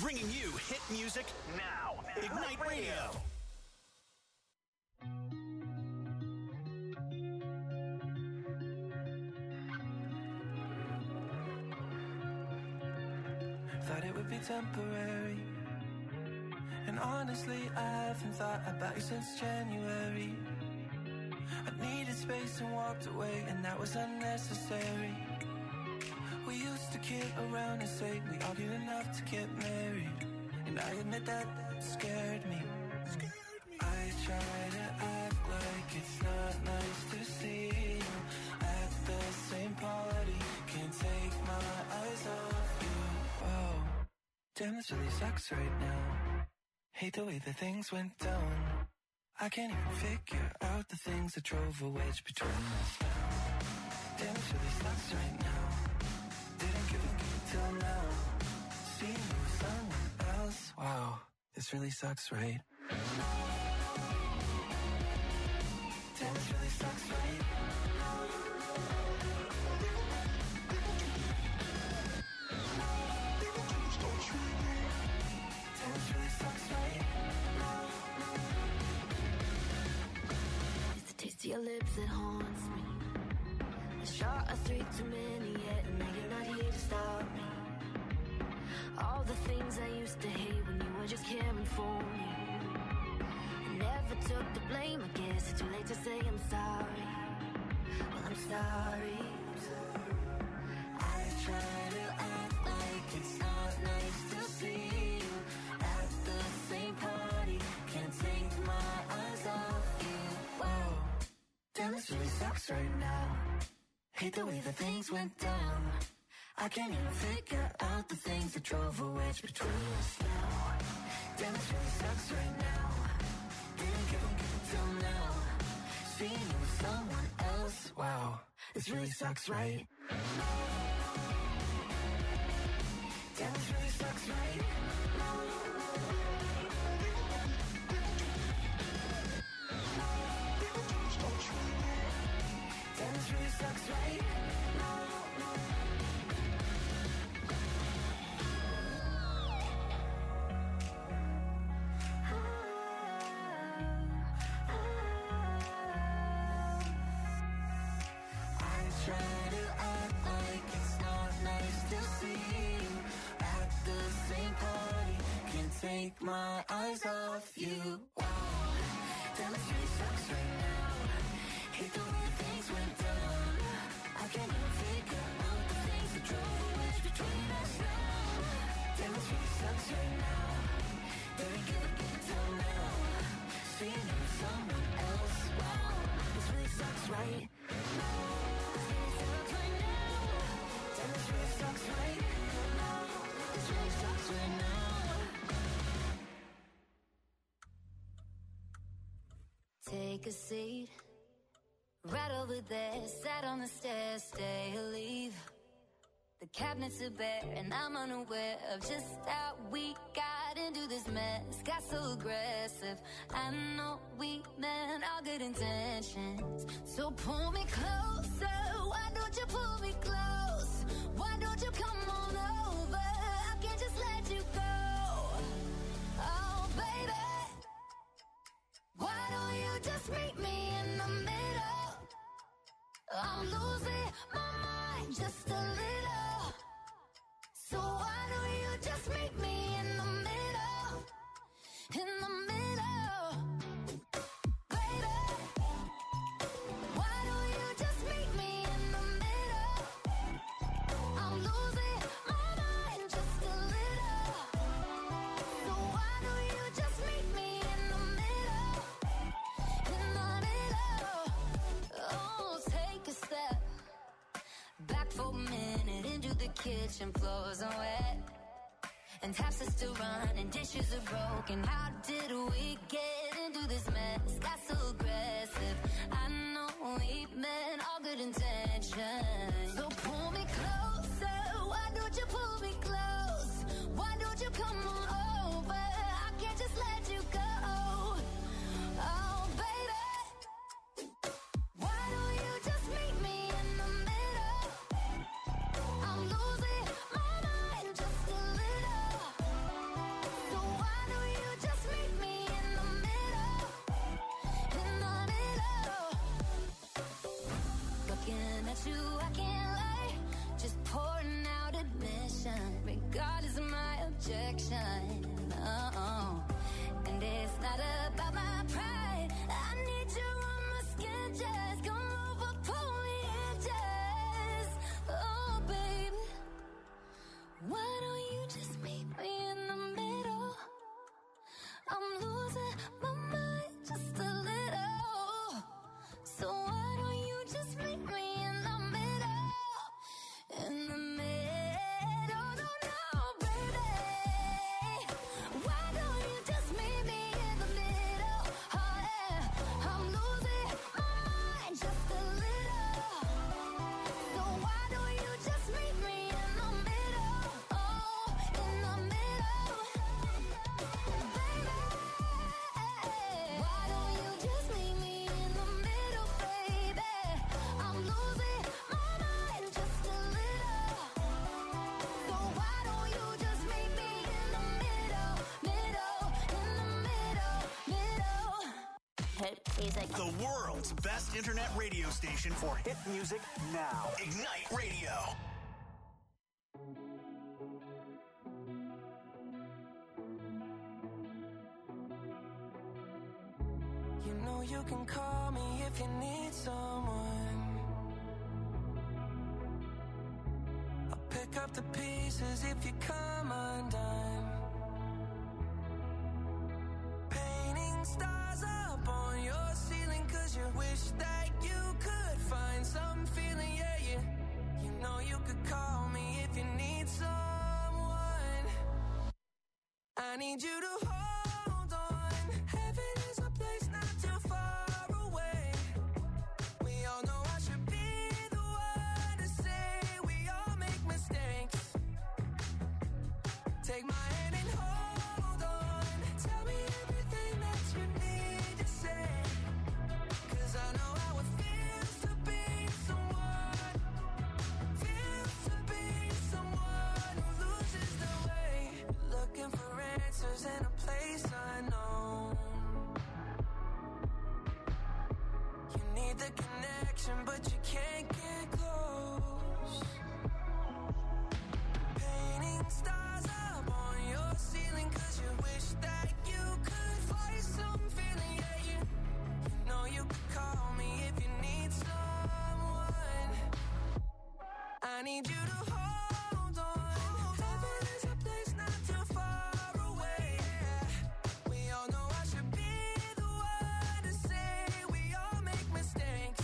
bringing you hit music now. Ignite Radio. Thought it would be temporary, and honestly I haven't thought about you since January. I needed space and walked away, and that was unnecessary. We used to kid around and say we argued enough to get married, and I admit that scared me. I try to act like it's not nice to see you at the same party. Can't take my eyes off you. Whoa, damn, this really sucks right now. Hate the way that things went down. I can't even figure out the things that drove a wedge between us now. Damn, this really sucks right now. Didn't give a fuck till now. Seeing you with someone else. Wow, this really sucks, right? Damn, this really sucks, right? Damn, this really sucks, right? It's the taste of your lips that haunts me. A shot of 3 too many yet, and now you're not here to stop me. All the things I used to hate when you were just caring for me. I never took the blame, I guess it's too late to say I'm sorry. Well, I'm sorry. I try to act like it's not nice to see you at the same party. Can't take my eyes off you. Whoa, Damn, this really sucks right now. Hate the way that things went down. I can't even figure out the things that drove a wedge between us now. Damn, this really sucks right now. Didn't give a fuck till now. Seeing you with someone else. Wow, this really sucks, right? Damn, this really sucks, right? Damn, this really sucks, right? Take my eyes off you. Wow, damn, it really sucks right now. Hate the way things went down. I can't even figure out the things that drove a wedge between us now. Damn, it really sucks right now. Didn't give a fuck till now. Seeing you with someone else. Wow, this really sucks, right? Damn, it really sucks right now. This really sucks right now. take a seat. Right over there, sat on the stairs, stay or leave. The cabinets are bare and I'm unaware of just how we got into this mess. Got so aggressive. I know we meant all good intentions. So pull me closer. Why don't you pull me close? Why don't you come on over? I can't just let you go. Oh, baby. Why don't you just meet me in the middle? I'm losing my mind just a little. So why don't you just meet me in the middle? In the middle. Baby. Why don't you just meet me in the middle? I'm losing my mind just a little. So why don't you just meet me in the middle? In the middle. Oh, take a step back for a minute into the kitchen, floors are wet and taps are still running, dishes are broken. How did we get into this mess? Got so aggressive. I know we meant all good intentions. So pull me closer. Why don't you pull me close? Why don't you come on over? I can't just let you go. Oh, baby. Why don't you just meet me in the middle? I'm losing my mind just a little. music. The world's best internet radio station for hit music now. Ignite Radio. You know you can call me if you need someone. I'll pick up the pieces if you come undone. Painting stars up on your ceiling 'cause you wish that you could find some feeling, yeah. You know you could call me if you need someone. I need you to hold on. Heaven is a place not too far away. We all know I should be the one to say we all make mistakes. Take my hand and hold on. Tell me everything that you need to say. 'Cause I know how it feels to be someone. Feels to be someone who loses their way. Looking for answers in a place unknown. You need the connection, but you can't get close. Painting stars up on your ceiling 'cause you wish that you could find some feeling, yeah. You know you could call me if you need someone. I need you to hold on. Heaven is a place not too far away. We all know I should be the one to say we all make mistakes.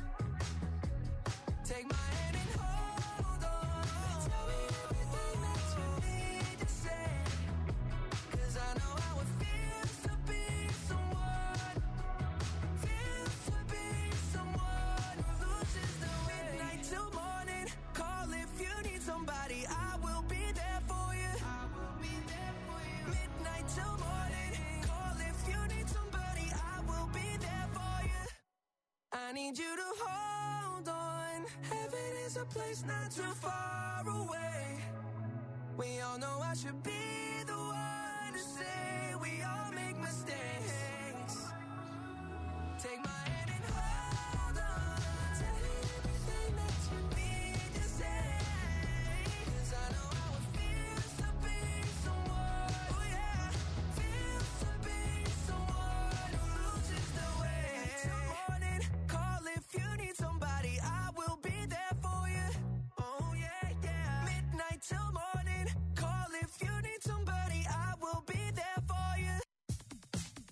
Take my hand and hold on. Tell me everything that you need to say. 'Cause I know how it feels to be someone. Feels to be someone who loses the way. Midnight till morning. Call if you need somebody. I will be there for you. I will be there for you. Midnight till morning. Call if you need somebody. I will be there for you. I need you to hold on. Heaven is a place not too far away. We all know I should be the one to say we all make mistakes. Take my hand and hold on. Tell me everything that you need to say. 'Cause I know how it feels to be someone. Oh yeah, feels to be someone who loses their way. Till morning, call if you need somebody. I will be there for you. Oh yeah, yeah. Midnight till morning, call if you need somebody. I will be there for you.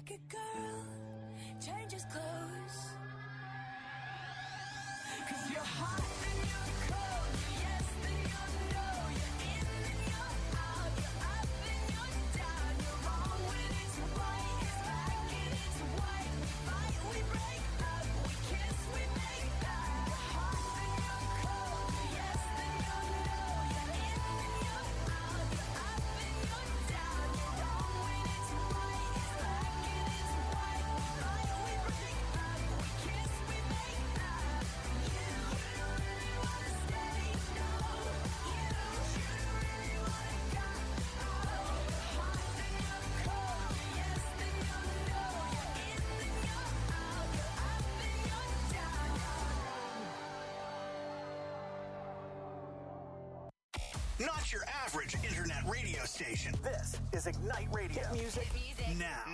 like a girl changes clothes. 'Cause you're hot and you're cold, you're yes and you're no, you're in and you're out, you're up and you're down, you're wrong when it's right, it's black and it's white, we fight, we break up, we kiss, we make up. You're hot and you're cold, you're yes and you're no, you're in and you're out, you're up and you're down, you're wrong when it's right, it's black and it's white, we fight, we break up, we kiss, we make up. You don't really wanna stay, no. You don't really wanna go. Oh, you're hot and you're cold, you're yes and you're no, you're in and you're out, you're up and you're down. Not your average internet radio station. This is Ignite Radio. Hit music now.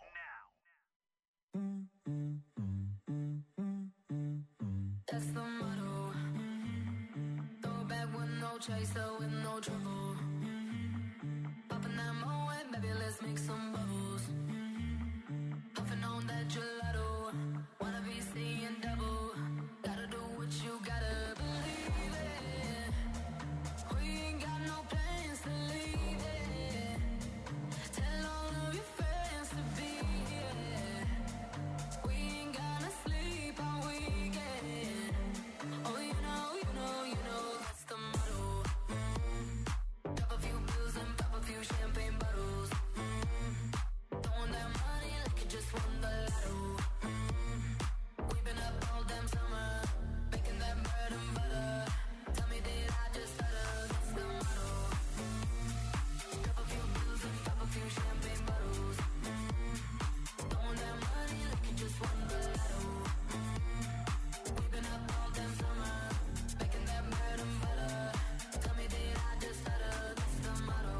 That's the motto. Throw back with no chaser, with no trouble. Popping that Moet, baby, let's make some bubbles. Puffing on that gelato. Wanna be seeing double. Gotta do what you gotta believe it. We ain't got no plans to leave it. Tell all of your friends to be here. We ain't gonna sleep all weekend. Oh, you know, that's the motto. Drop a few pills and pop a few champagne bottles. Throwing that money like you just won the lotto. We've been up all damn summer, making that bread and butter. Tell me, did I just stutter? That's the motto. Drop a few pills and pop a few champagne bottles. Throwing that money like you just won the lotto. We've been up all damn summer, making that bread and butter. Tell me, did I just stutter? That's the motto.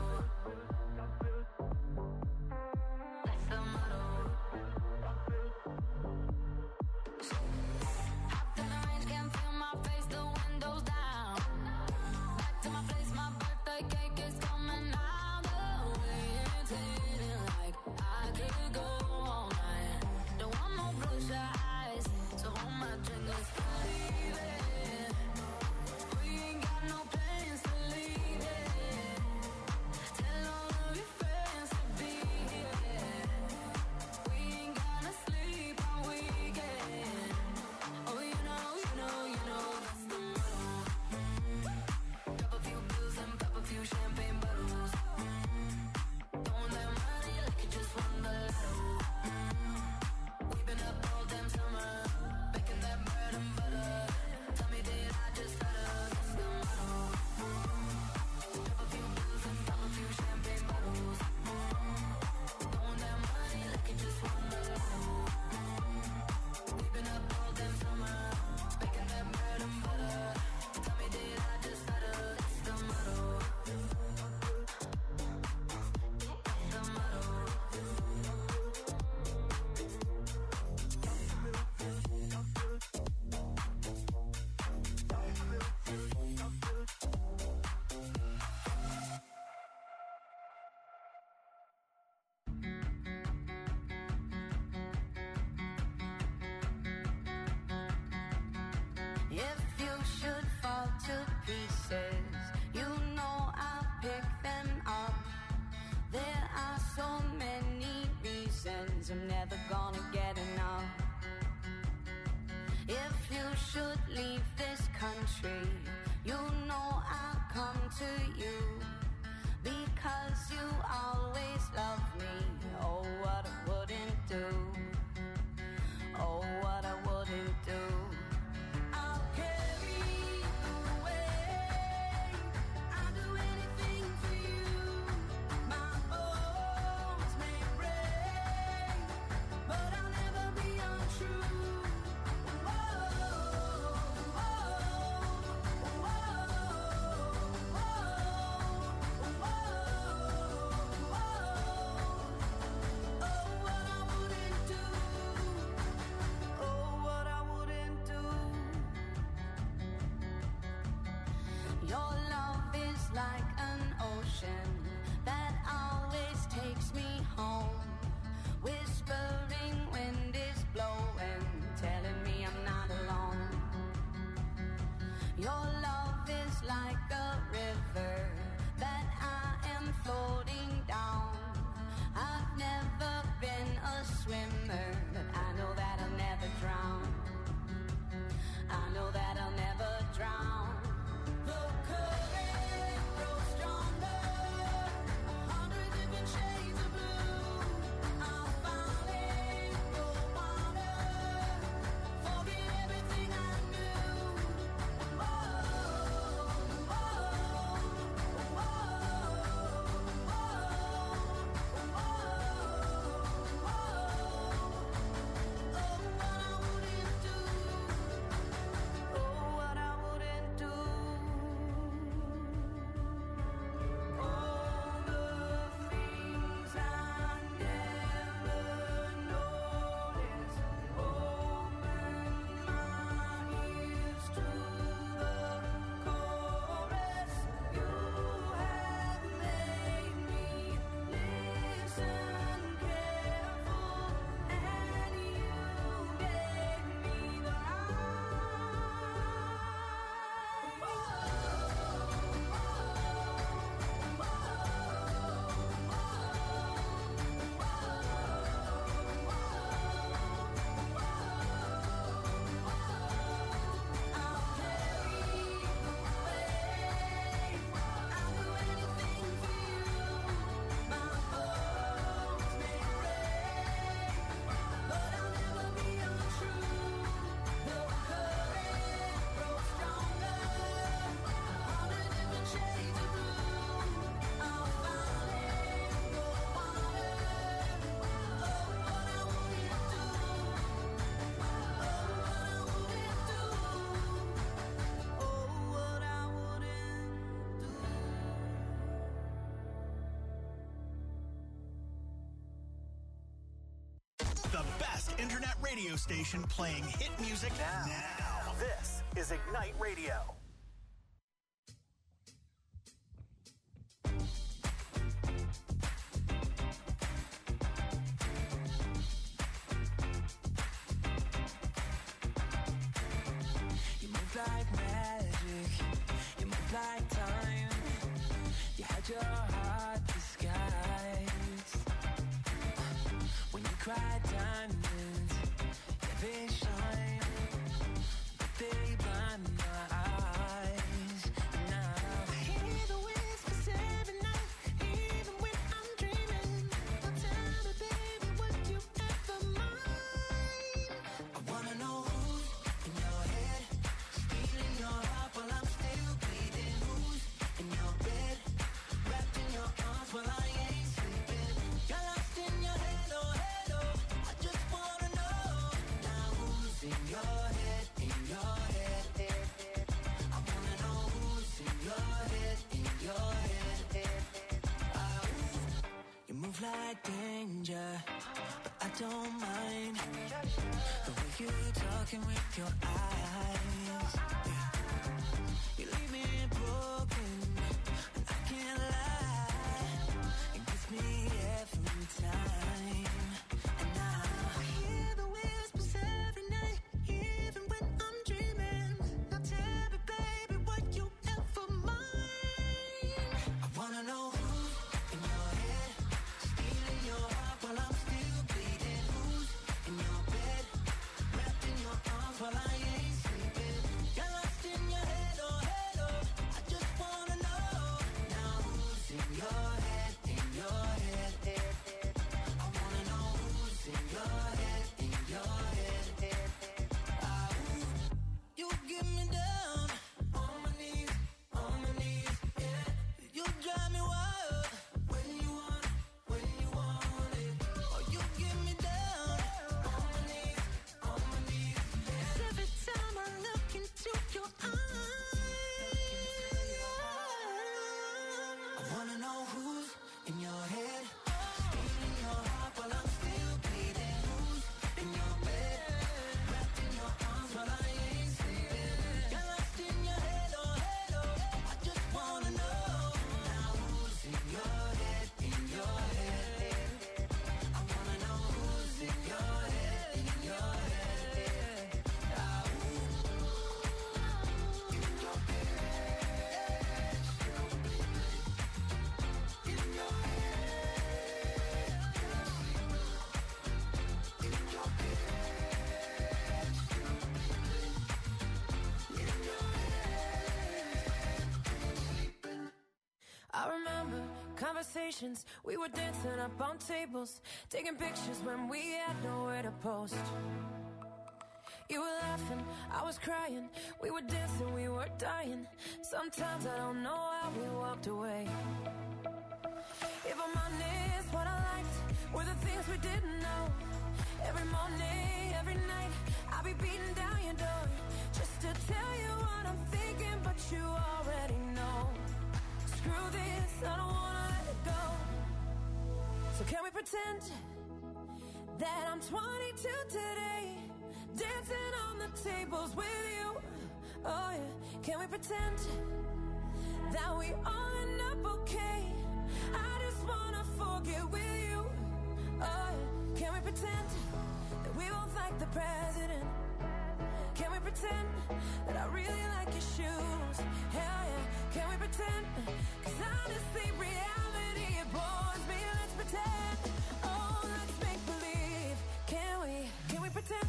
That's the motto. Hopped in the range, can't feel my face, the windows down. Back to my place, my birthday cake is coming out. The wind's hitting like I could go all night. Don't want no bloodshot eyes, so hold my drink, let's believe it. We ain't got no plans to leave it. Tell all of your friends to be here. We ain't gonna sleep all weekend. Oh, you know, that's the motto. Drop a few pills and pop a few champagne bottles. Throwing that money like you just won the lotto. We've been up all damn summer, making that bread and butter. Tell me, did I just stutter? That's the motto. Drop a few pills and pop a few champagne bottles. Throwing that money like you just won the lotto. We've been up all damn summer, making that bread and butter. Tell me, did I just stutter? That's the motto. That's the motto. If you should fall to pieces, you know I'll pick them up. There are so many reasons I'm never gonna get enough. If you should leave this country, you know I'll come to you. Because you always love me. Oh, what I wouldn't do. Oh, what I wouldn't do. I'll carry you away. I'll do anything for you. My bones may break, but I'll never be untrue. internet radio station playing hit music now. This is Ignite Radio. You move like magic, you move like time. You had your heart disguised. When you cry diamonds, yeah, they shine, but they blind my eyes. Now I hear the whispers every night, even when I'm dreaming. Now tell me, baby, would you ever mind? I wanna know who's in your head, stealing your heart while I'm still bleeding. Who's in your bed, wrapped in your arms while I ain't sleeping. You're lost in your head, oh head, oh. I just wanna know now who's in your head, in your head. I wanna know who's in your head, in your head. You move like danger, but I don't mind the way you talking with your eyes. Yeah. You leave me broken, and I can't lie. It gets me every time. And now I hear the whispers every night, even when I'm dreaming. Now tell me, baby, would you ever mind? I wanna know who's in your head, stealing your heart while I'm still bleeding. Who's in your bed, wrapped in your arms while I ain't sleeping. You're lost in your head, oh head, oh. I just wanna know now who's in your head, in your head. I wanna know who's in your head, in your head. You get me down on my knees, yeah. You drive me wild when you want it. Oh, you get me down on my knees, yeah. Every time I look into your eyes, I wanna know who's in your head, stealing your heart while I'm still bleeding. Who's in your bed, wrapped in your arms while I ain't sleeping. You're lost in your head, oh head, oh. I just wanna know now who's in your head, in your head. I wanna know who's in your head, in your head. I remember conversations, we were dancing up on tables, taking pictures when we had nowhere to post. You were laughing, I was crying, we were dancing, we were dying. Sometimes I don't know how we walked away. If I'm honest, what I liked were the things we didn't know. Every morning, every night, I'll be beating down your door just to tell you what I'm thinking, but you already know. Screw this, I don't wanna let it go. So can we pretend that I'm 22 today, dancing on the tables with you? Oh yeah, can we pretend that we all end up okay? I just wanna forget with you. Oh yeah, can we pretend that we both like the president? Can we pretend that I really like your shoes? Hell yeah, can we pretend? 'Cause honestly, reality, it bores me. Let's pretend. Oh, let's make believe. Can we pretend?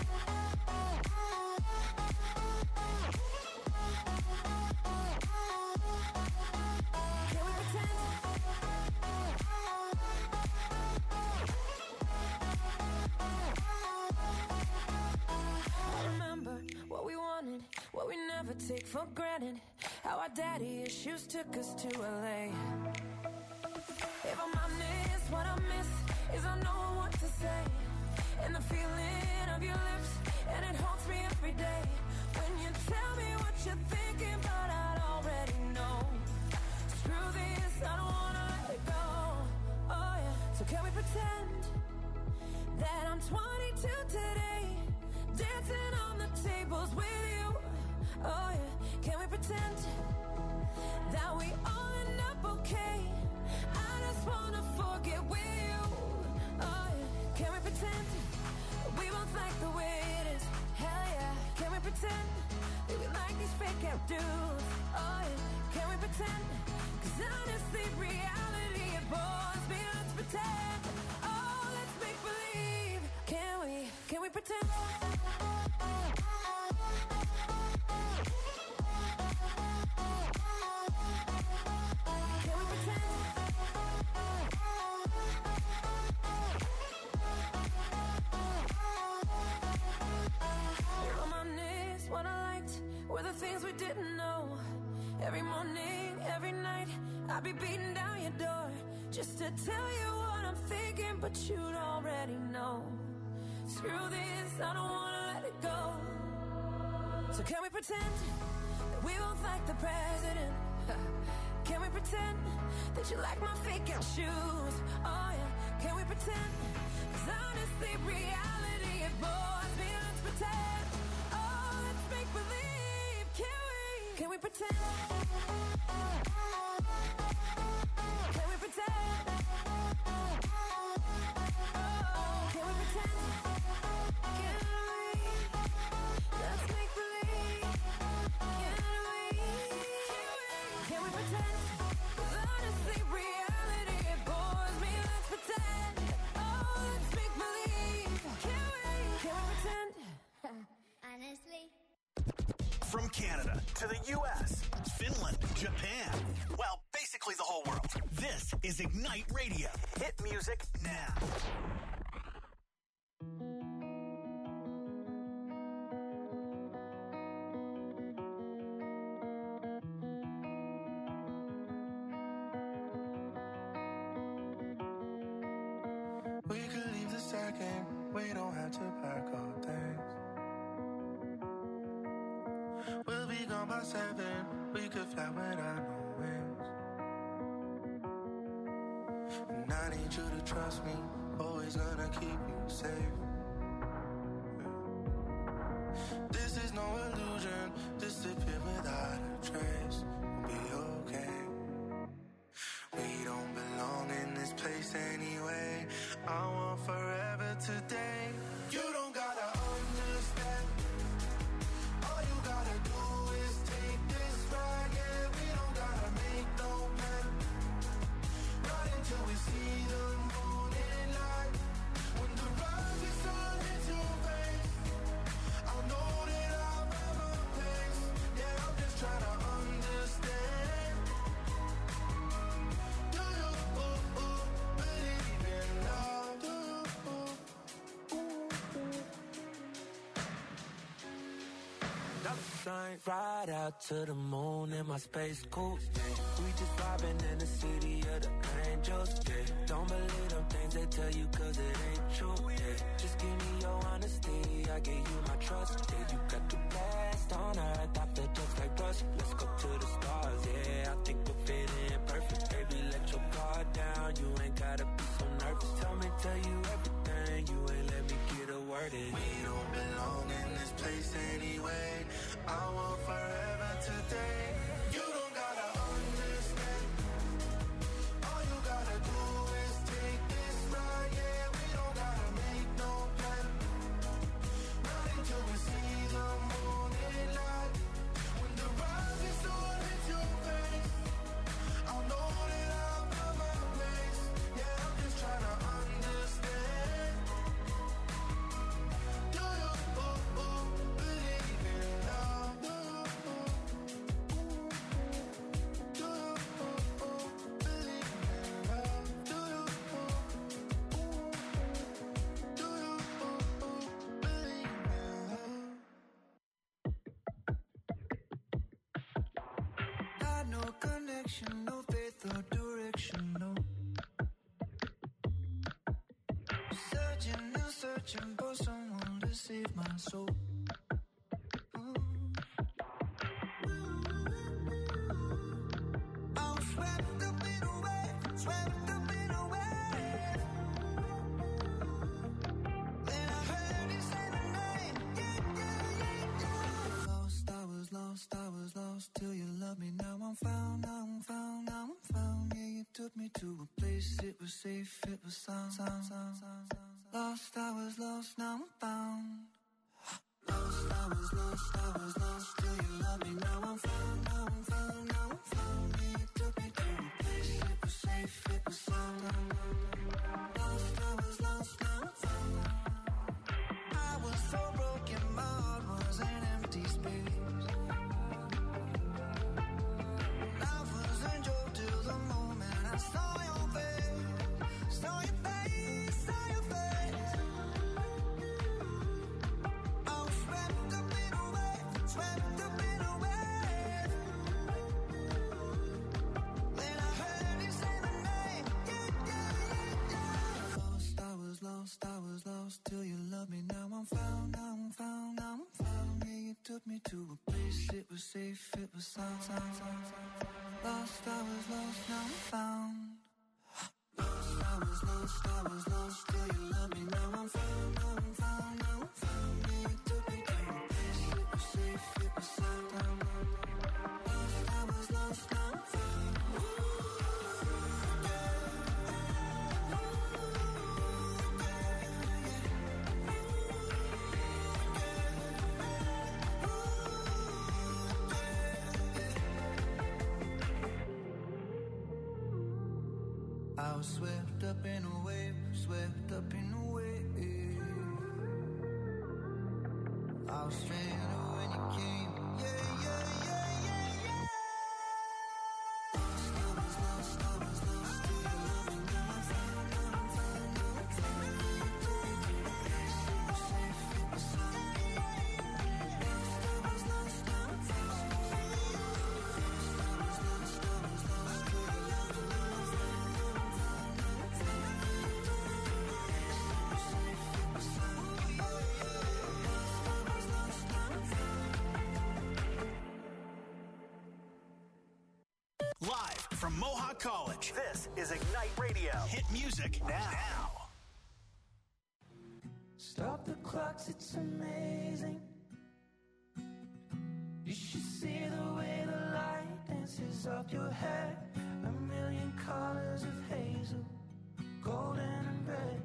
Can we pretend? I remember what we wanted, what we never take for granted. How our daddy issues took us to LA. If I'm honest, what I miss is I know what to say, and the feeling of your lips, and it haunts me every day. When you tell me what you're thinking, but I'd already know. Screw this, I don't wanna let it go. Oh yeah, so can we pretend that I'm 22 today, dancing on the tables with you. Oh yeah, can we pretend that we all end up okay? I just wanna forget with you. Oh yeah, can we pretend we both like the way it is? Hell yeah, can we pretend that we like these fake out dudes? Oh yeah, can we pretend? 'Cause honestly, reality it bores me. Let's pretend. Oh, let's make believe. Can we pretend? What I liked were the things we didn't know. Every morning, every night, I'd be beating down your door just to tell you what I'm thinking, but you'd already know. Screw this, I don't wanna let it go. So can we pretend that we both like the president? Can we pretend that you like my fake out shoes? Oh yeah, can we pretend? 'Cause honestly, reality it bores me. Let's pretend. Make believe, can we pretend? Can we pretend? Oh, can we pretend? Can we? Let's make believe. Can we pretend? 'Cause honestly, reality it bores me. Let's pretend. Oh, let's make believe. Can we pretend? Honestly. From Canada to the U.S., Finland, Japan, well, basically the whole world. This is Ignite Radio. Hit music now. We could leave the second, we don't have to pack our things. We'll be gone by 7, we could fly without no wings. And I need you to trust me, always gonna keep you safe. This is no illusion, disappear without a trace. We'll be okay. We don't belong in this place anyway. I want forever today. You don't gotta understand. All you gotta do is take this ride. Yeah, we don't gotta make no plan. Not until we see the morning light. When the rising sun hits your face, I'll know that I've ever place. Yeah, I'm just trying to understand. Do you believe in love? Do Ride out to the moon in my space coupe. We just vibing in the city of the angels. Yeah. Don't believe them things they tell you 'cause it ain't true. Yeah. Just give me your honesty, I give you my trust. Yeah, you got the best on earth, I feel just like Russ. Let's go to the stars, yeah, I think we'll fit in perfect. Baby, let your guard down, you ain't gotta be so nervous. Tell you everything, you ain't let me get a word in. We don't belong in this place anyway. I want forever today. You don't gotta understand. All you gotta do is take this ride. Yeah, we don't gotta make no plan. Not until we see the morning light. When the rising sun hits your face, I'll know that I've got my place. Yeah, I'm just trying to understand. Do you believe in love? Do you believe in love? Do you believe in love? Had no connection, no faith or direction, no. Searching for someone to save my soul. I'm swept up in a wave, swept up in a wave. it was safe, it was sound. Lost, I was lost, now I'm found. Lost, I was lost, I was lost till you love me. Now I'm found, now I'm found, now I'm found. Yeah, you took me to a place, it was safe, it was sound. Lost, I was lost, now I'm found. I was so broken, my heart was an empty space. Life was a joke till the moment I saw your face, saw your face, saw your face. I was swept up in a wave, swept up in a wave. Then I heard you say my name, yeah, yeah, yeah, yeah. Lost, I was lost, I was lost till you loved me. Now I'm found, now I'm found, now I'm found. Yeah, you took me to a place, it was safe, it was sound. Lost, I was lost, now I'm found. Lost, I was lost, I was lost till you love me. Now I'm found, now I'm found, now I'm found. Yeah, you took me to a place, it was safe, it was sound. Lost, I was lost, now I'm found. I was swept up in a wave, swept up in a wave. I was stranded when you came, yeah, yeah, yeah, yeah, yeah. Lost, I was lost, I was lost till you love me. Now I'm found, now I'm found, now I'm found. You took me to a place, it was safe, it was sound. Lost, I was lost, now I'm found. Lost, I was lost, I was lost till you love me. Now I'm found, now I'm found, now I'm found. You took me to a place, it was safe, it was sound. Lost, I was lost, now I'm found. Live from Mohawk College, this is Ignite Radio. Hit music now. Stop the clocks, it's amazing. You should see the way the light dances up your hair. A million colors of hazel, golden and red.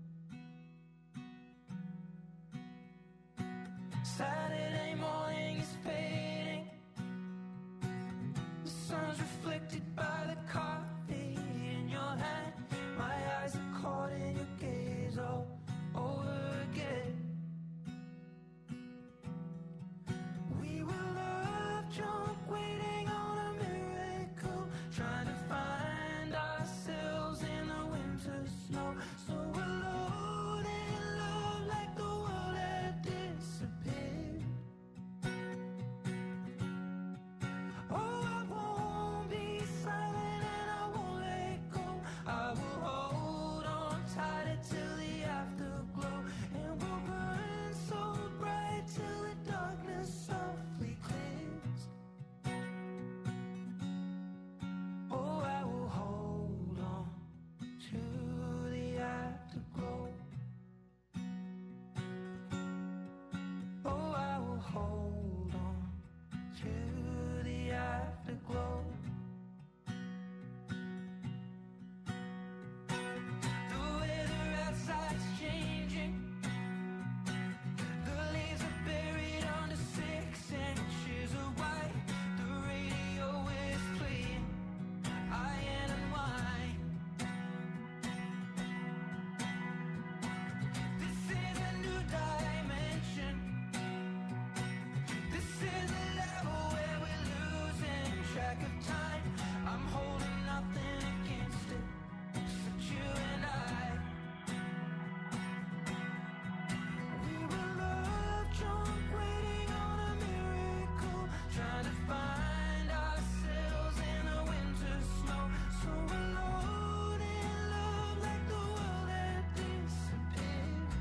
Saturday morning is fading. The sun's reflected by the coffee in your hand. My eyes are caught in your gaze all over again. We were love drunk, waiting on a miracle, trying to find ourselves in the winter snow. So alone in love, like the world had disappeared. Oh, I won't be silent and I won't let go. I will hold on tight till the afterglow, and we'll burn so bright till the darkness softly clears. Oh, I will hold on to the afterglow. Oh, I will hold on to the afterglow. The weather outside's changing. The leaves are buried under 6 inches of white. The radio is playing Iron and Wine. This is a new dimension. This is a level where we're losing track of time. I'm holding nothing against it, except you and I. We were love drunk, waiting on a miracle, trying to find ourselves in the winter snow. So alone in love, like the world had disappeared.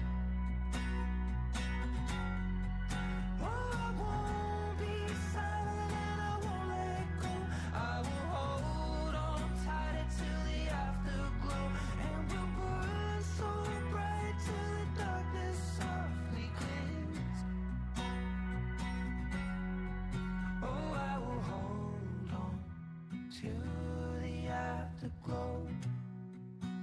Oh, I won't be silent and I won't let go. I will hold on tight till the afterglow, and we'll burn so bright till the darkness softly clears. Oh, I will hold on to the afterglow.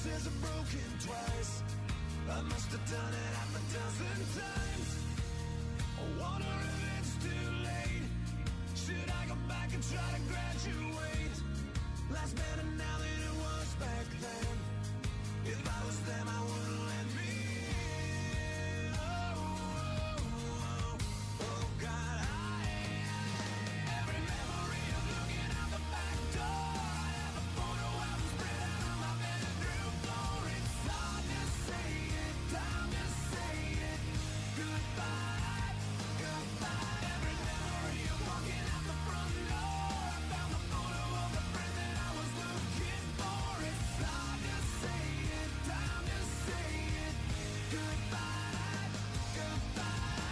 promises are broken twice. I must have done it half a dozen times. I wonder if it's too late. Should I go back and try to graduate? Life's better now than it was back then. If I was them, I wouldn't let me in. Oh, God, every memory of looking out the back door. I have a photo album spread out on my bedroom floor. It's hard to say it, time to say it. Goodbye, goodbye. Every memory of walking out the front door. I found the photo of the friend that I was looking for. It's hard to say it, time to say it. Goodbye, goodbye.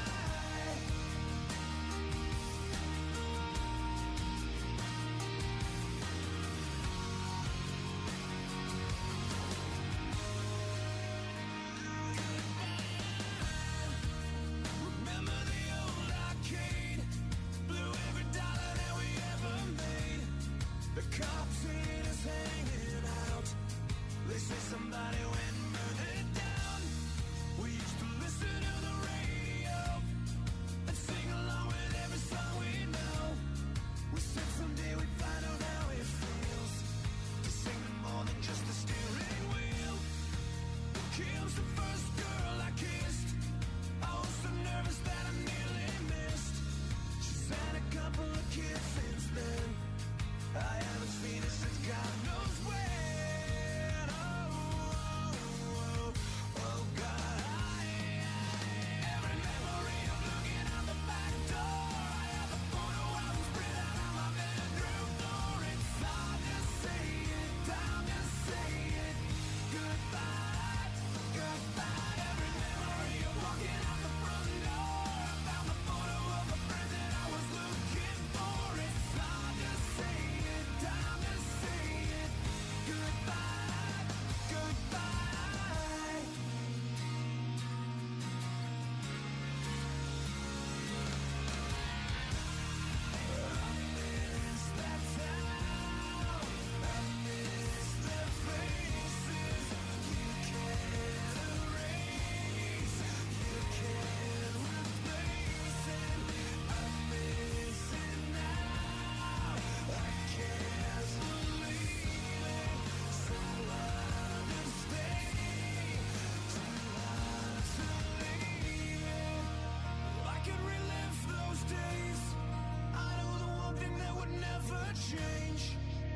Remember the old arcade? Blew every dollar that we ever made. The cops seen us hanging out. They say somebody went and burned it down. We used to listen to the radio and sing along with every song we know. We said someday we'd find out how it feels to sing to more than just the steering wheel. Kim's the first girl I kissed. I was so nervous that I nearly missed. She's had a couple of kids since then. I haven't seen her since God knows when. Oh, God, every memory of looking out the back door. I have a photo album spread out on my bedroom floor. It's hard to say it, time to say it. Goodbye, goodbye. Every memory of walking out the front door. I found the photo of a friend that I was looking for. It's hard to say it, time to say it. Goodbye, goodbye. I miss that town. I miss their faces. You can't erase. You can't replace it. I miss it now. I can't believe it. So hard to stay. Too hard to leave it. I could relive those days. I know the one thing that would never change.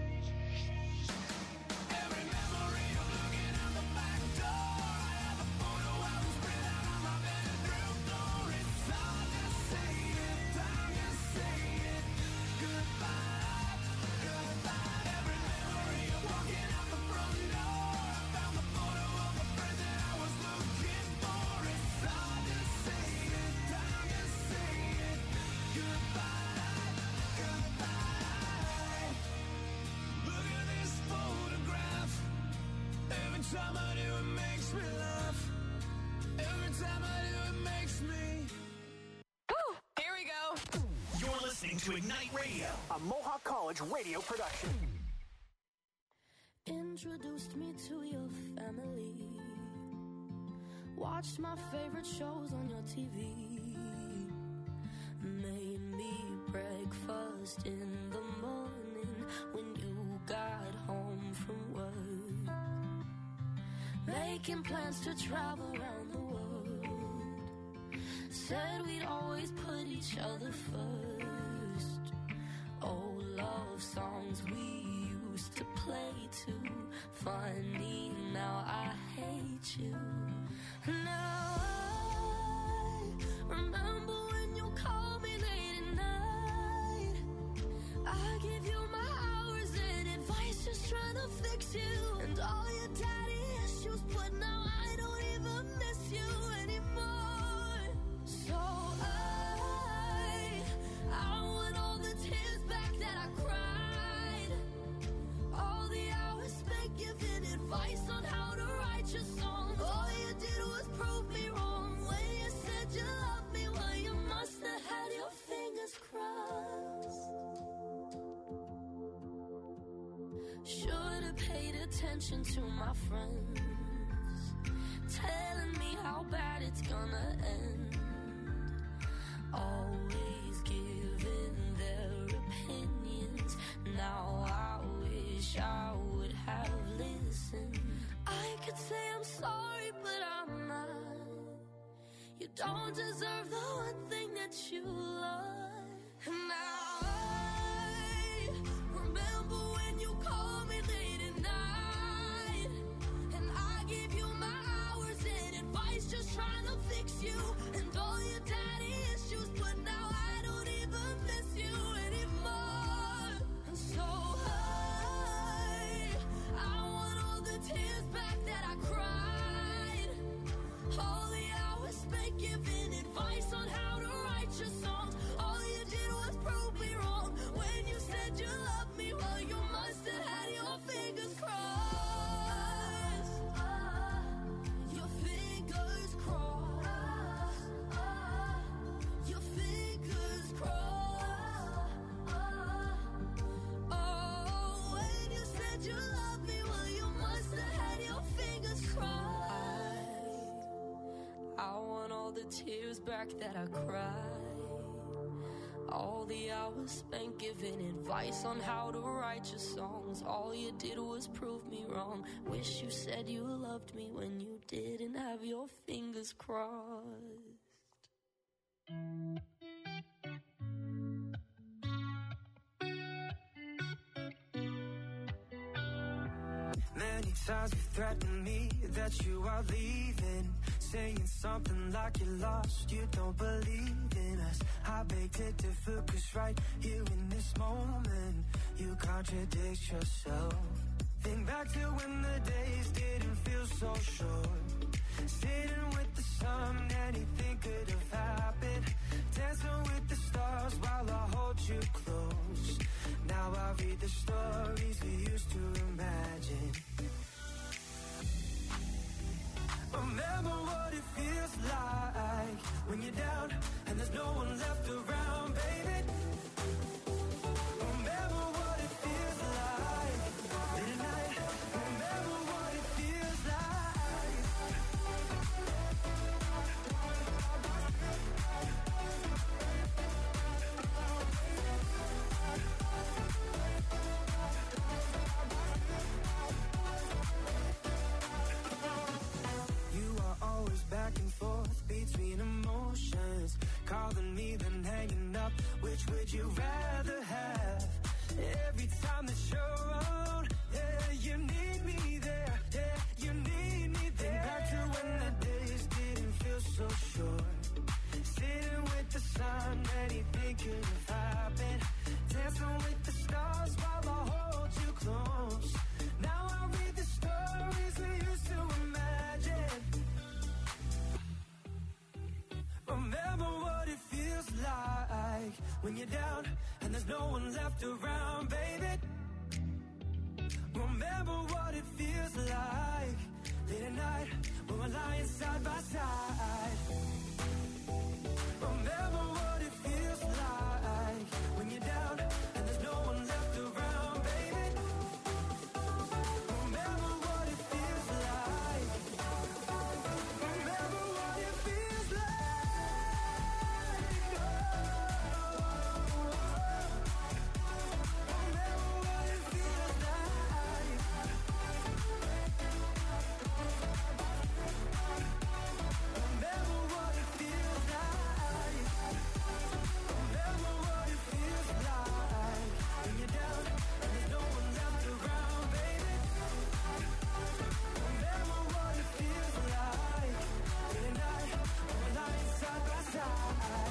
Every memory of looking out the back door. I have a photo album spread out on my bedroom floor. It's hard to say it, time to say it. Goodbye, goodbye. Every memory of walking out the front door. I found the photo of a friend that I was looking for. It's hard to say it, time to say it. Goodbye, goodbye. Look at this photograph. Every time I do, it makes me laugh. Every time I do, it makes me. Here we go. You're listening to Ignite Radio, a Mohawk College radio production. Introduced me to your family. Watched my favorite shows on your TV. Made me breakfast in the morning when you got home from work. Making plans to travel around the world. Said we'd always put each other first. Old love songs we used to play too. Funny, now I hate you. Now I remember when you called me late at night. I give you my hours and advice, just trying to fix you. And all your daddy issues, but now I don't even miss you anymore. So I want all the tears back that I cried. All the hours spent giving advice on how to write your songs. All you did was prove me wrong when you said you loved me. Well, you must have had your fingers crossed. Should've paid attention to my friends, telling me how bad it's gonna end. Always giving their opinions. Now I wish I would have listened. I could say I'm sorry, but I'm not. You don't deserve the one thing that you love. And now I remember when you called me late at night, and I gave you my hours and advice, just trying to fix you and all your daddy issues. But now I don't even miss you anymore. And so I want all the tears back that I cried, all the hours spent giving advice on how to write your songs. All you did was prove me wrong when you said you loved me. Well, you must have had your fingers crossed. Your fingers crossed. Your fingers crossed. Oh, when you said you loved me, well, you must have had your fingers crossed. I want all the tears back that I cried, all the hours spent giving advice on how to write your songs. All you did was prove me wrong. Wish you said you loved me when you didn't have your fingers crossed. Many times you threatened me that you are leaving, saying something like you're lost, you don't believe in us. I beg to differ, 'cause right here in this moment you contradict yourself. Think back to when the days didn't feel so short, sitting with the sun, anything could have happened, dancing with the stars while I hold you close. Now I read the stories we used to imagine. Remember what it feels like when you're down and there's no one left around, baby. Remember what it feels like late at night. Remember what it feels like. You are always back and forth between emotions, calling me then hanging up. Which would you rather have? Every time that you're around, yeah, you need me there. Yeah, you need me there. Think back to when the days didn't feel so short, sitting with the sun, anything could have happened, dancing with the stars while I hold you close. Now I read the stories we used to imagine. Remember what it feels like when you're down and there's no one left around, baby. Remember what it feels like late at night when we're lying side by side. Remember what it feels like when you're down and there's no one left around, baby. Remember what it feels like. Remember what it feels like. Remember what it feels like. Remember what it feels like. Remember what it feels like when you're down and there's no one left around, baby. Remember what it feels like late at night when we're lying side by side.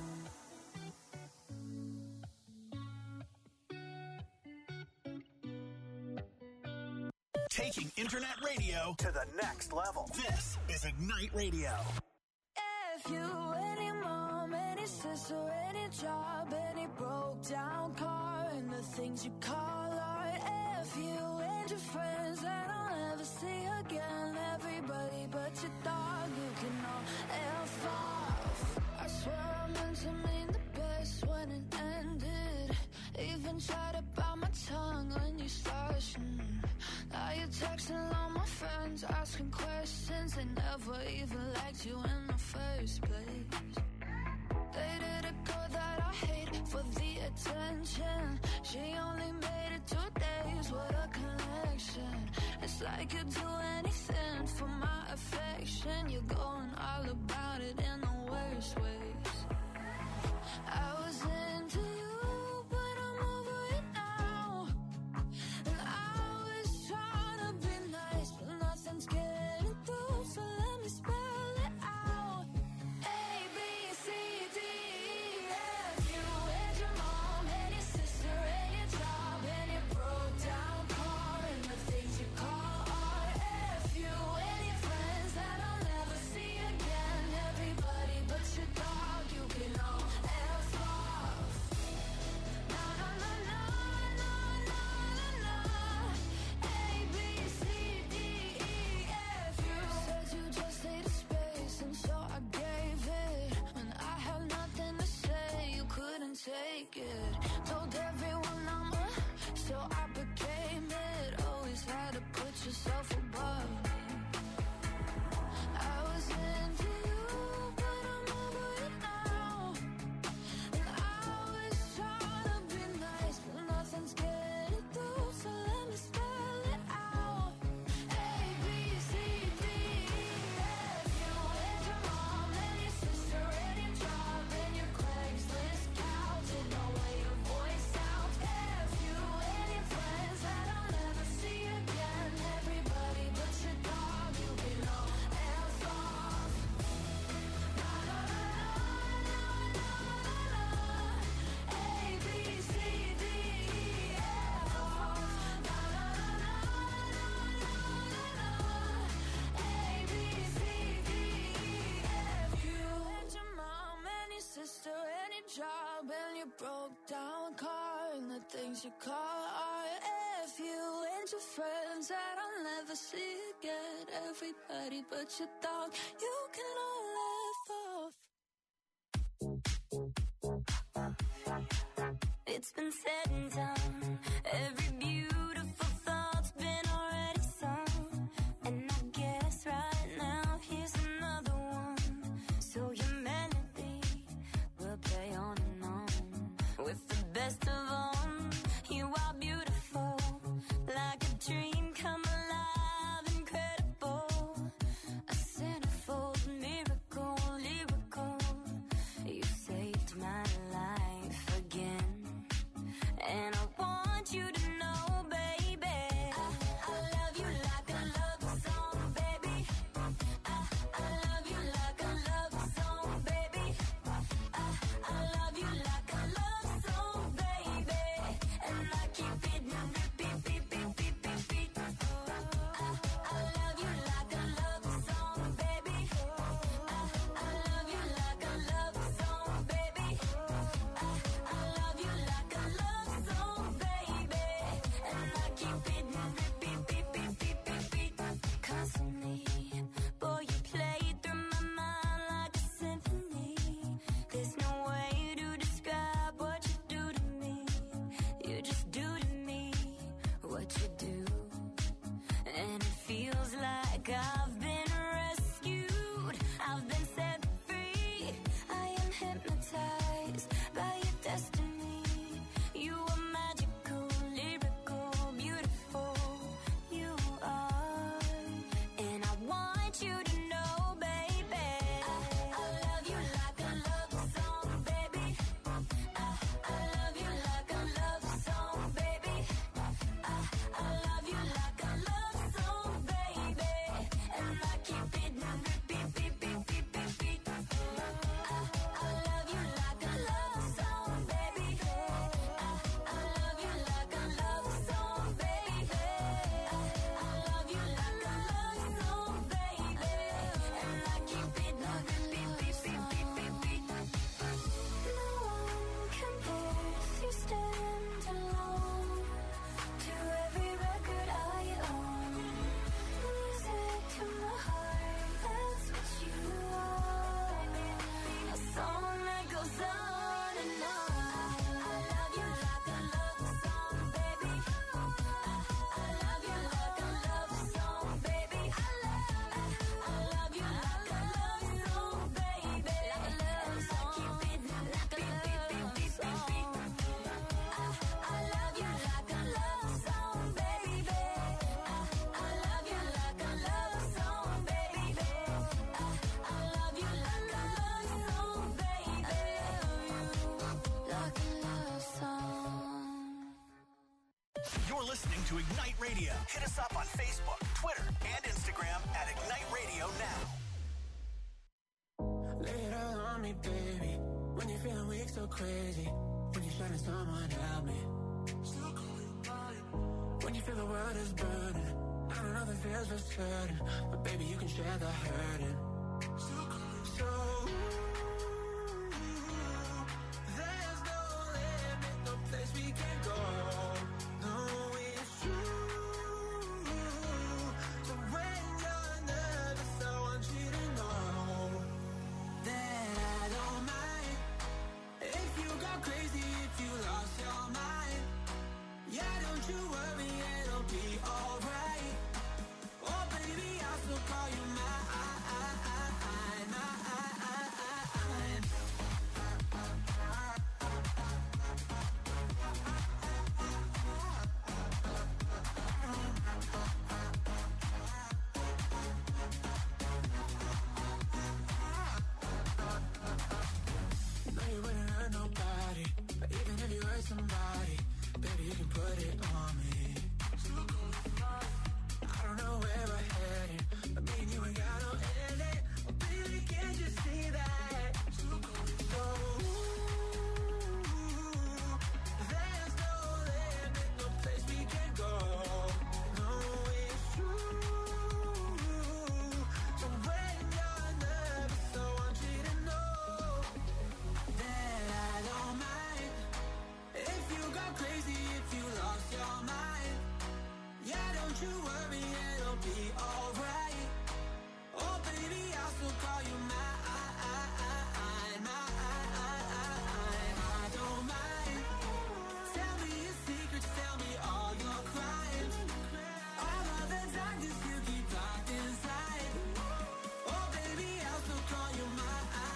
Taking internet radio to the next level. This is Ignite Radio. If you, any mom, any sister, any job, any broke down car, and the things you call art. If you and your friends that I'll never see again, everybody but your dog, you can all F off. I swear I meant to mean the best when it ended, even even try to bite my tongue when you start. Now you're texting all my friends, asking questions. They never even liked you in the first place. Dated a girl that I hate for the attention. She only made it 2 days, what a connection. It's like you'd do anything for my affection. You're going all about it in the worst ways. I was into you, but I'm over it now. And I was trying to be nice, but nothing's getting through, so let me spell it out. A, B, C, D, E, F. You and your mom and your sister and your job and your broke down car and the things you call art. F. You and your friends that I'll never see again. Everybody but your dog, you can all F off. Na na na na na na na na. A, B, C, D, E, F. You said you just needed space, and so I gave it. When I had nothing to say, you couldn't take it. Told everyone I'm so I became it. Always had to put yourself above me. I was into you, but I'm over it now. And I was trying to be nice, but nothing's getting through, so let me spell it out. A, B, C, D, E, F. You and your mom and your sister and your job and your Craigslist couch and the way your voice sounds. F. You and your friends that I'll never see again. Everybody but your dog, you can all F off. Na na na na na na na. A, B, C, D, E, F off. Na na na na na na na. A, B, C, D, E, F. You and your mom and your sister and your job and your broke down car and the things you call art. F. You and your friends that I'll never see again. Everybody but your dog, you can all F off. It's been said and done. Every beautiful thought's been already sung. And I guess right now here's another one. So your melody will play on and on. With the best of them, you are beautiful. Like a dream come alive, incredible. A centerfold miracle, lyrical. You saved my life again. And I want you to know, baby, I love you like a love song, baby. I love you like a love song, baby. I love you like a love song, baby. And I keep it repeat, beat, beat, beat, beat, beat. I love you like a love song, baby. I love you like a love song, baby. I love you like a love song, baby. And I keep it repeat, beat, beat, beat, beat, beat. Constantly, boy, you play through my mind like a symphony. There's no way to describe what you do to me. You just do to me what you do. And it feels like I've been rescued. I've been set free. I am hypnotized by your destiny. You are magical, lyrical, beautiful. You are. And I want you to know, baby, I love you like a love song, baby. I love you like a love song, baby. I love you like a love song, baby. And listening to Ignite Radio. Hit us up on Facebook, Twitter, and Instagram at Ignite Radio Now. Lay it all on me, baby. When you're feeling weak, so crazy. When you're trying someone help me. When you feel the world is burning. I don't know if it feels for certain, but baby, you can share the hurting. So there's no limit, no place we can go. No, it's true. So when you're nervous, I want you to know that I don't mind if you go crazy, if you lost your mind. Yeah, don't you worry, it'll be alright. Oh baby, I'll still call you mine. You know you wouldn't hurt nobody, but even if you hurt somebody, baby, you can put it on me. I don't know where we're headed, but me and you ain't got no ending. Oh, baby, can't you see that? So, there's no limit, no place we can go. No, it's true. So when you're nervous, I want you to know that I don't mind if you go crazy, if you lost your mind. Yeah, don't you worry, it'll be alright. Oh baby, I'll still call you mine. I don't mind. Tell me your secrets, tell me all your crimes. All of the darkness you keep locked inside. Oh baby, I'll still call you mine.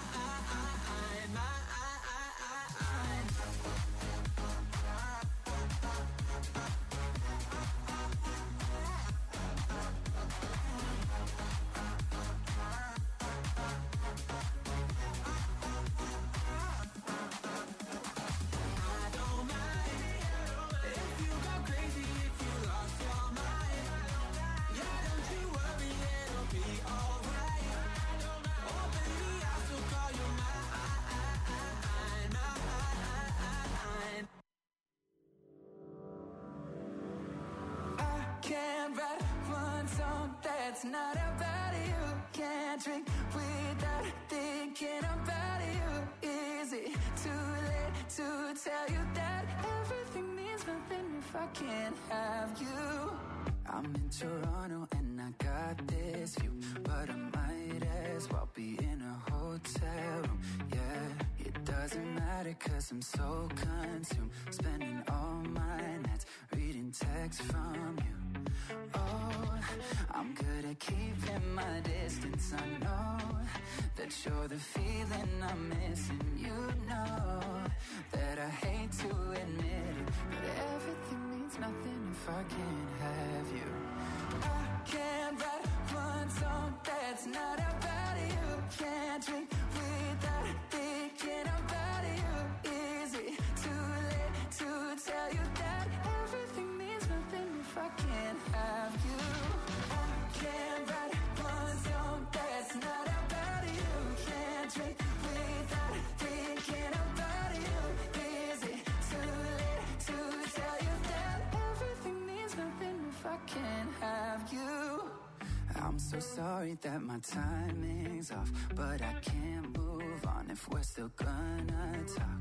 Can't write one song that's not about you. Can't drink without thinking about you. Is it too late to tell you that everything means nothing if I can't have you? I'm in Toronto and I got this view, but I might as well be in a hotel room. Yeah, it doesn't matter 'cause I'm so consumed, spending all my nights reading texts from you. Oh, I'm good at keeping my distance. I know that you're the feeling I'm missing. You know that I hate to admit it, but everything means nothing if I can't have you. I can't write one song that's not about you. Can't drink without thinking about you. Is it too late to tell you that everything means nothing if I can't have you? I can't write one song that's not about you. Can't drink without thinking about you. Is it too late to tell you that everything means nothing if I can't have you? I'm so sorry that my timing's off, but I can't move on if we're still gonna talk.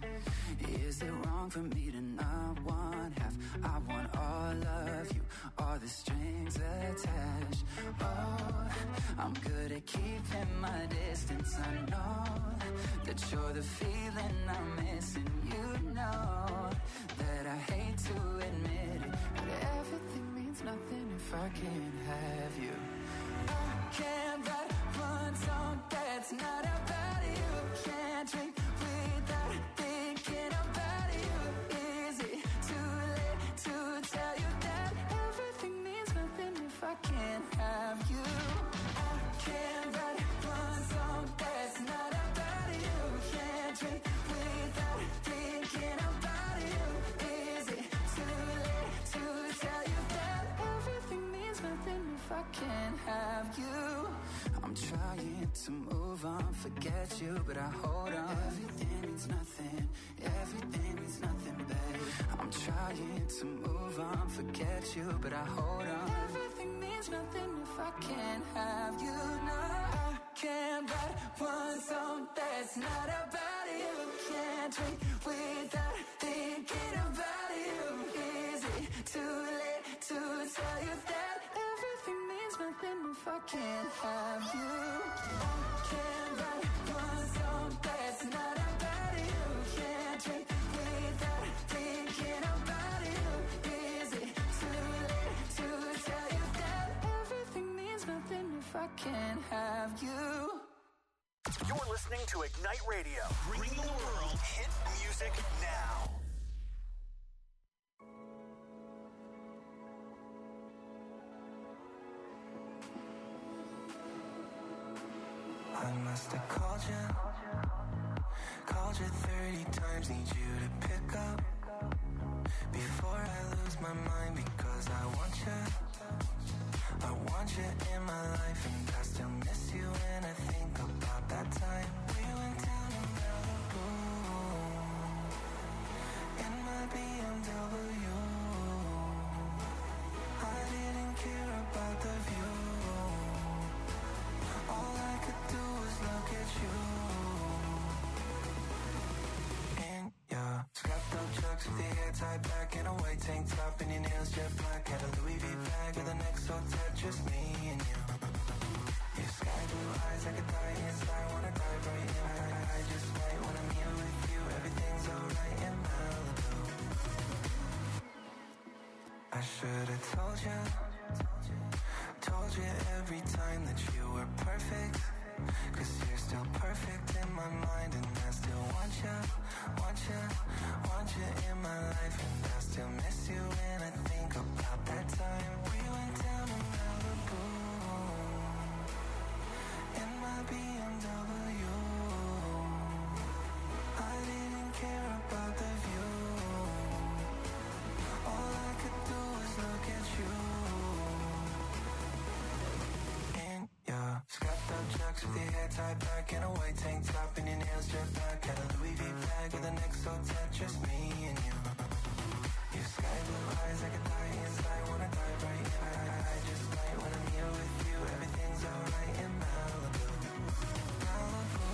Is it wrong for me to not want half? I want all of you, all the strings attached. Oh, I'm good at keeping my distance. I know that you're the feeling I'm missing. You know that I hate to admit it, but everything means nothing if I can't have you. I can't write one song that's not about you. Can't drink without thinking about you. Is it too late to tell you that everything means nothing if I can't have you? I can't write one song that's not about you. Can't drink without thinking about you. Is it too late to I can't have you. I'm trying to move on, forget you, but I hold on. Everything means nothing, everything means nothing, babe. I'm trying to move on, forget you, but I hold on. Everything means nothing if I can't have you. No, I can't write one song that's not about you. Can't drink without thinking about you. Is it too late to tell you that everything means nothing if I can't have you? I can't write one song that's not about you. Can't drink without thinking about you. Is it too late to tell you that everything means nothing if I can't have you? You're listening to Ignite Radio, bringing the world hit music now. I must have called you 30 times, need you to pick up before I lose my mind, because I want you in my life, and I still miss you when I think about that time we went down to Malibu in my BMW. I didn't care about the view. All I could do was look at you. In your scrapped up chucks with your hair tied back in a white tank top and your nails jet black. Had a Louis V bag with an XO tat, just me and you. Your sky blue eyes, I could die inside, wanna dive right in. I just might when I'm here with you. Everything's alright in Malibu. I should've told you every time that you were perfect, 'cause you're still perfect in my mind, and I still want you in my life, and I still miss you when I think about that time we went down to Malibu in my BMW. I didn't care about the view. All I could do was look at you. Scrapped up chucks with your hair tied back in a white tank top and your nails jet black. Had a Louis V bag with an XO tat, just me and you. Your sky blue eyes, I could die inside, wanna dive right in. I just might when I'm here with you. Everything's alright in Malibu. Malibu.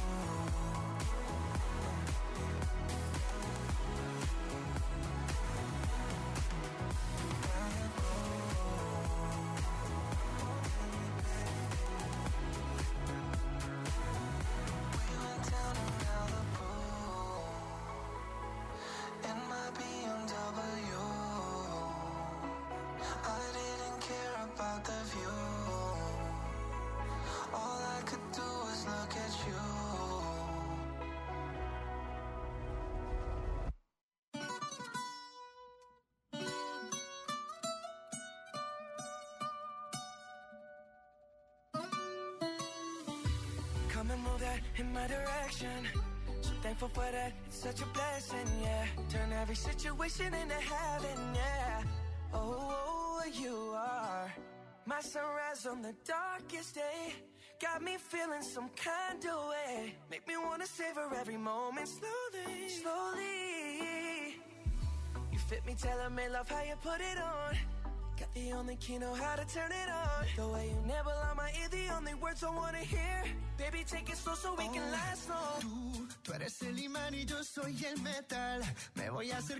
Come and move that in my direction. So thankful for that, it's such a blessing, yeah. Turn every situation into heaven, yeah. Oh, you are my sunrise on the darkest day. Got me feeling some kind of way. Make me wanna savor every moment slowly, slowly. You fit me, tailor-made, love how you put it on. Got the only key, know how to turn it on. The way you nibble on my ear, the only words I wanna hear. Baby, take it slow so we can last long. Tú eres el imán y yo soy el metal. Me voy a hacer